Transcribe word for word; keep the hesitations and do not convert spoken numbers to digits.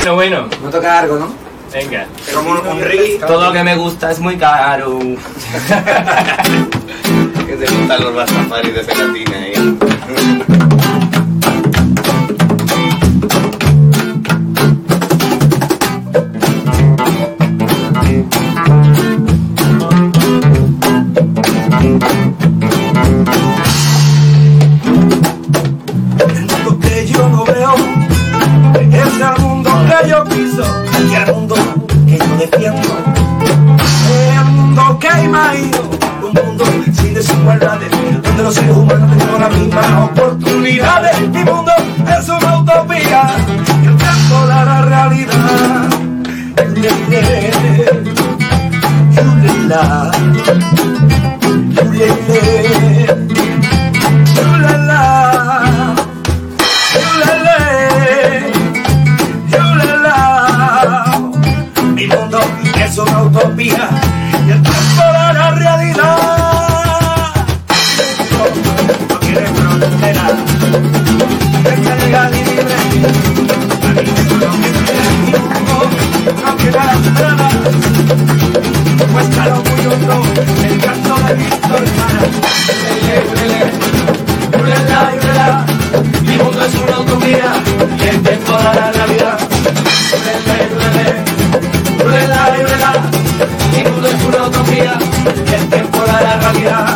Bueno, bueno. No toca algo, ¿no? Venga. Como un, un reggae. Todo lo que me gusta es muy caro. Que te gustan los rastafaris de pegatina ahí. El mundo que yo no veo es el mundo que yo piso y el mundo que yo defiendo. El mundo que imagino, un mundo sin desigualdades, donde los seres humanos tenemos las mismas oportunidades. Mi mundo es una utopía y el tiempo da la realidad. Yulala, yulele, yulala, yulele, yulala. Mi mundo es una utopía y el tiempo da la realidad. No quiere frontera, es legal y libre. A mí eso no me quiere mi mundo, no quiere la entrada. Muestra lo muy hondo, el canto de Víctor Jara. Yulala, yulala, mi mundo es una utopía y el tiempo da la realidad. Yulala, yulala, mi mundo es una utopía y el tiempo da la realidad.